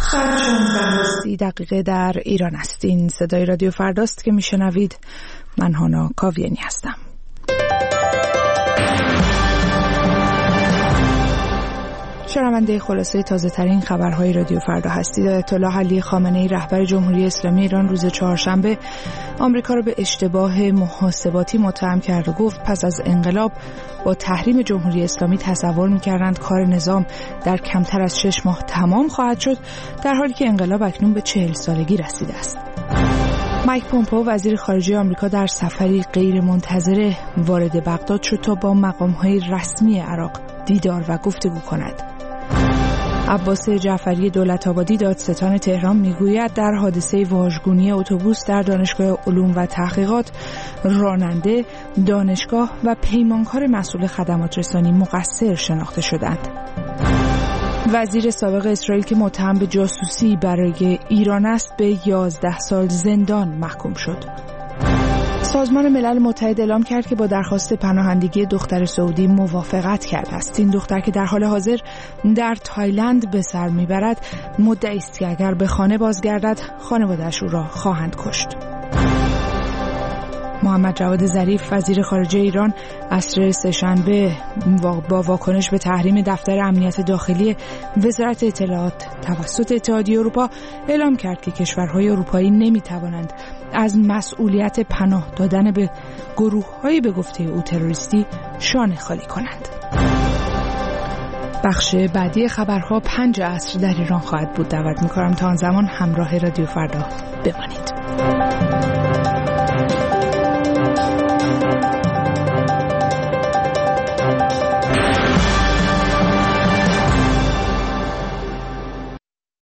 30 دقیقه در ایران هستین. صدای رادیو فرداست که میشنوید. من هانا کاویانی هستم. شنونده خلاصه تازه ترین خبرهای رادیو فردا هستید. آیت الله علی خامنه‌ای رهبر جمهوری اسلامی ایران روز چهارشنبه آمریکا را به اشتباه محاسباتی متهم کرد و گفت پس از انقلاب با تحریم جمهوری اسلامی تصور می‌کردند کار نظام در کمتر از 6 ماه تمام خواهد شد، در حالی که انقلاب اکنون به 40 سالگی رسیده است. مایک پومپئو وزیر خارجه آمریکا در سفری غیر منتظره وارد بغداد شد تا با مقام‌های رسمی عراق دیدار و گفتگو کند. عباس جعفری دولت‌آبادی دادستان تهران میگوید در حادثه واژگونی اتوبوس در دانشگاه علوم و تحقیقات راننده، دانشگاه و پیمانکار مسئول خدمات رسانی مقصر شناخته شدند. وزیر سابق اسرائیل که متهم به جاسوسی برای ایران است به 11 سال زندان محکوم شد. سازمان ملل متحد اعلام کرد که با درخواست پناهندگی دختر سعودی موافقت کرده است. این دختر که در حال حاضر در تایلند به سر میبرد مدعی است که اگر به خانه بازگردد خانواده‌اش او را خواهند کشت. محمد جواد ظریف وزیر خارجه ایران عصر سه‌شنبه با واکنش به تحریم دفتر امنیت داخلی وزارت اطلاعات توسط اتحادیه اروپا اعلام کرد که کشورهای اروپایی نمی‌توانند از مسئولیت پناه دادن به گروه‌های به گفته او تروریستی شانه خالی کنند. بخش بعدی خبرها 5 عصر در ایران خواهد بود. دعوت می‌کنم تا آن زمان همراه رادیو فردا بمانید.